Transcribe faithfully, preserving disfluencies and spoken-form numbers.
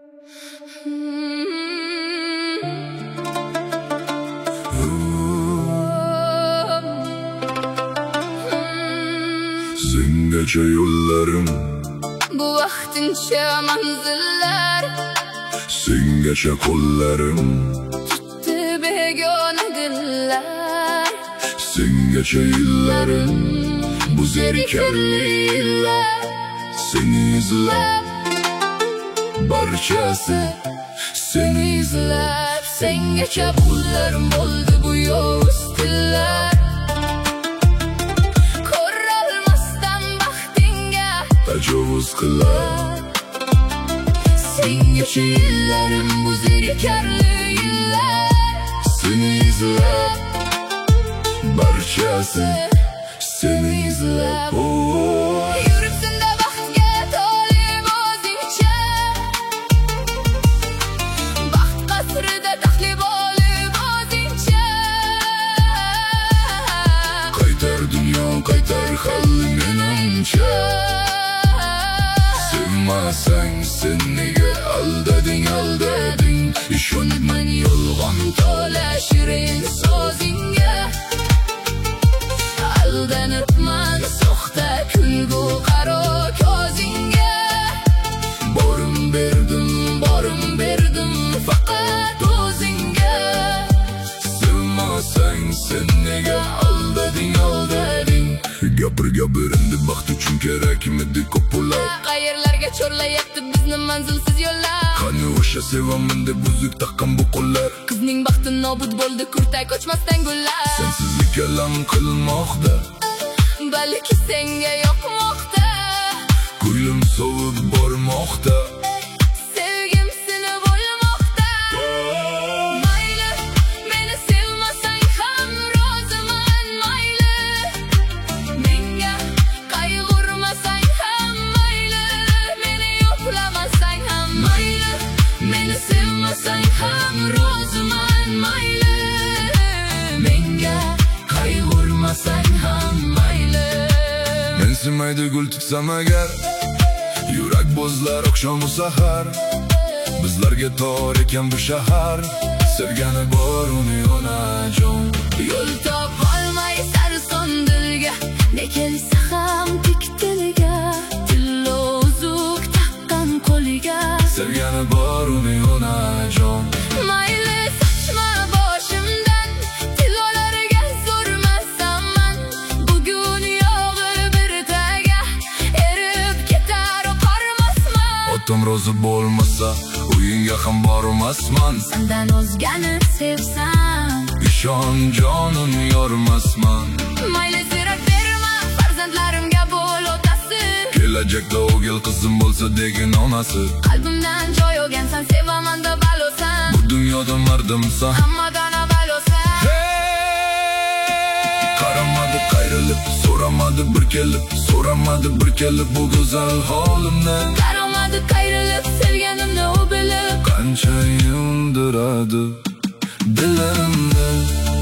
Sengacha yo'llarim, bu vaqtincha manzillar, sengacha qo'llarim, tutdi begona dillar. sengacha yillarim, bu zerikarli yillar. Seni izlab, barchasi seni izlab. Sengacha pullarim bo'ldi bu yovuz tillar. Ko'rolmasdan baxtingga tajovuz qilar. Sengacha yillarim, bu zerikarli yillar. Seni izlab, barchasi seni izlab. Oh. Yuribsinde baxtga tolib o'zingcha, baxt qasrida taxlib olib o'zingcha. Qaytar dunyo, qaytar hal menimcha. Sevmasang sen nega aldading, aldading. Ishonibman yolg'on to'la shirin so'zingga. Aldanibman soxta kulgu qaro ko'zingga. Borim berdim, Borim berdim faqat o'zingga. sevmasang sen nega aldading, aldading. Gapir gapir endi baxt uchun kerakmidi ko'p pullar. Qayerlarga cho'rlayapti bizni manzilsiz yo'llar. Qani o'sha sevaman deb uzuk taqqan bu qo'llar. Qizning baxti nobud bo'ldi, kurtay ko'chmasdan gullar. Sensizlik alam qilmoqda, Balki senga yoqmoqda, ko'nglim sovib bormoqda. sevgim sinib o'lmoqda. Mayli, meni sevmasang ham roziman, mayli. Menga qayg'urmasang ham mayli. Meni yo'qlamasang ham mayli. Meni sevmasang ham roziman, mayli. Menga qayg'urmasang ham mayli. Mensimaydi gul tutsam agar, yurak bo'zlar oqshomu sahar. Bizlarga tor ekan bu shahar, sevgani bor uni onajon. Yo'l topolmay sarson dilga, ne kelsa ham tik tiliga. Tillo uzuk taqqan qo'liga, Sevgani bor uni onajon. mayli sochma boshimdan, tilolariga zo'rmasaman. Bugun yog'i bir taga, erib ketar qormasman. Otam rozi bo'lmasa, o'yinga ham bormasman. Sendan o'zgani sevsam, Ishon jonim yormasman. mayli zirak berma, farzandlarimga bo'l otasi. Kelajakda o'g'il qizim bo'lsa degin onasi. Qalbimdan joy olgansan, sevaman da balosan. Bu dunyoda mardimsan, Hammadan avvalosan. qaramadi qayrilib, so'ramadi bir kelib, so'ramadi bir kelib bu go'zal holimni. Qaromadi qayrilib, sevganimni u bilib. Qancha yondiradi dilimni.